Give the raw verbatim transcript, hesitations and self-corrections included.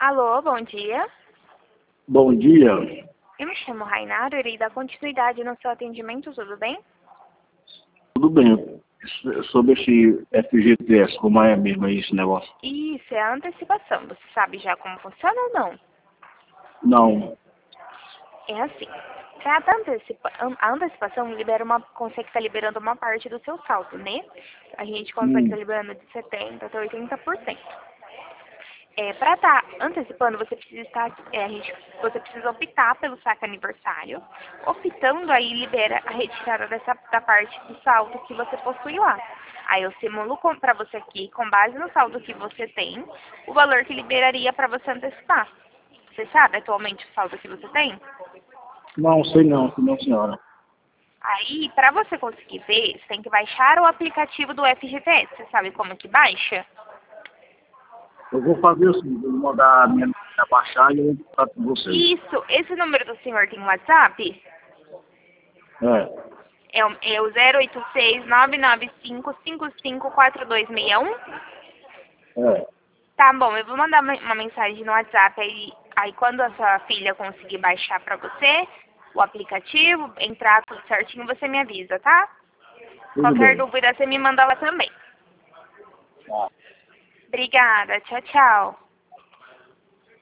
Alô, bom dia. Bom dia. Eu me chamo Rainaro, irei dar continuidade no seu atendimento, tudo bem? Tudo bem. Sobre esse F G T S, como é mesmo aí esse negócio? Isso, é a antecipação. Você sabe já como funciona ou não? Não. É assim. Cada antecipa... A antecipação libera uma... consegue estar liberando uma parte do seu saldo, né? A gente consegue estar Hum. liberando de setenta por cento até oitenta por cento. É, para estar antecipando, você precisa estar, é, a gente, você precisa optar pelo saque aniversário. Optando, aí libera a retirada dessa da parte do saldo que você possui lá. Aí eu simulo para você aqui, com base no saldo que você tem, o valor que liberaria para você antecipar. Você sabe atualmente o saldo que você tem? Não, sei não, não, senhora. Aí, para você conseguir ver, você tem que baixar o aplicativo do F G T S. Você sabe como que baixa? Eu vou fazer o seguinte, eu vou mandar a minha menina baixar e eu vou contar com vocês. Isso, esse número do senhor tem WhatsApp? É. É o, é o zero oito seis, nove nove cinco, cinco cinco quatro dois seis um? É. Tá bom, eu vou mandar uma uma mensagem no WhatsApp aí, aí quando a sua filha conseguir baixar pra você o aplicativo, entrar tudo certinho, você me avisa, tá? Tudo Qualquer bem. dúvida você me manda lá também. Tá. Obrigada, tchau, tchau.